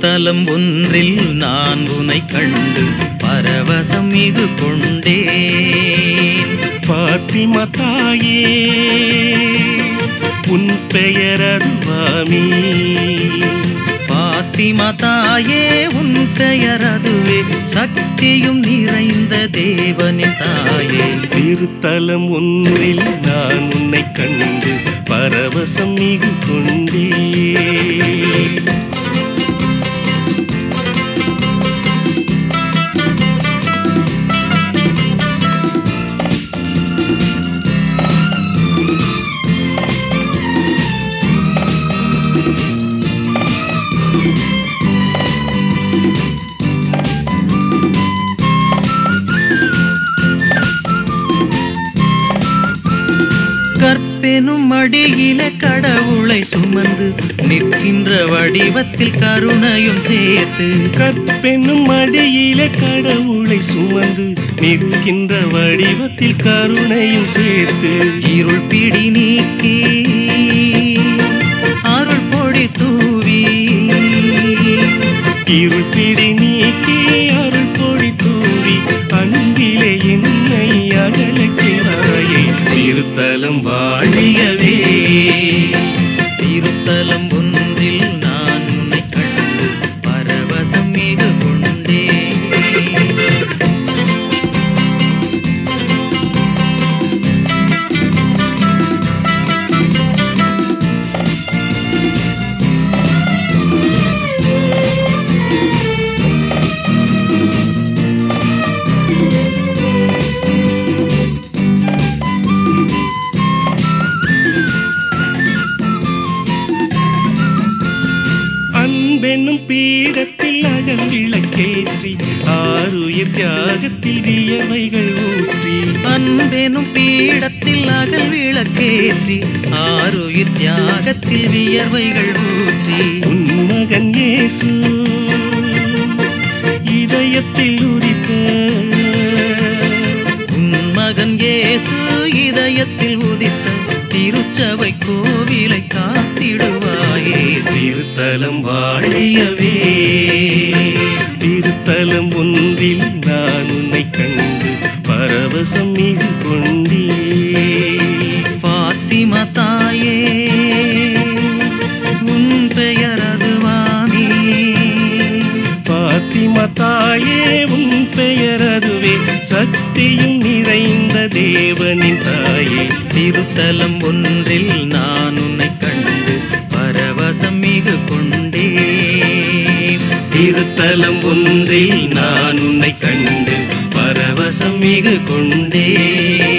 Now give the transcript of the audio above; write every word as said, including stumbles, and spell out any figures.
திருத்தலம் ஒன்றில் நான் உனை கண்டு பரவசம் மிகு கொண்டேன். பாத்திமா தாயே உன் பெயர் அதுவாமி. பாத்திமா தாயே உன் பெயர் அதுவே, சக்தியும் நிறைந்த தேவனின் தாயே. திருத்தலம் ஒன்றில் நான் உன்னை கண்டு பரவசம் மிகு கொண்டேன். கற்பெனும் மடியில கடவுளை சுமந்து நிற்கின்ற வடிவத்தில் கருணையும் சேர்த்து. கற்பெனும் மடியில கடவுளை சுமந்து நிற்கின்ற வடிவத்தில் கருணையும் சேர்த்து. இருள் பிடி நீக்கி அருள் பொடி தூவி. இருள் பிடி நீக்கி அருள் பொடி தூவி அன்பிலே என்னை அகலக்கிறாயே. திருத்தலம் வாழியவே. திருத்தலம் ஒன்றில் நான் உன்னை கண்டு பரவசம் மிகு கொண்டேன். அன்பென்னும் பீடத்தில் அகல் விளக்கேற்றி ஆருயிர் தியாகத்தில் வியர்வைகள் ஊற்றி. அன்பெனும் பீடத்தில் அகல் விளக்கேற்றி ஆருயிர் தியாகத்தில் வியர்வைகள் ஊற்றி. உன் மகன் இயேசு இதயத்தில் உதித்த. உன் மகன் இயேசு இதயத்தில் உதித்த திருச்சபை கோவிலை காத்திடுவாயே. திருத்தலம் வாழியவே. திருத்தலம் ஒன்றில் நான் உன்னை கண்டு பரவசம் மிகு கொண்டேன். பாத்திமா தாயே உன் பெயர் அதுவாமி. பாத்திமா தாயே உன் பெயர் அதுவே, சக்தியும் நிறைந்த தேவனின் தாயே. திருத்தலம் ஒன்றில் நான் உன்னை கண்டு பரவசம் மிகு கொண்டேன். திருத்தலம் ஒன்றில் நான் உன்னை கண்டு பரவசம் மிகு கொண்டேன்.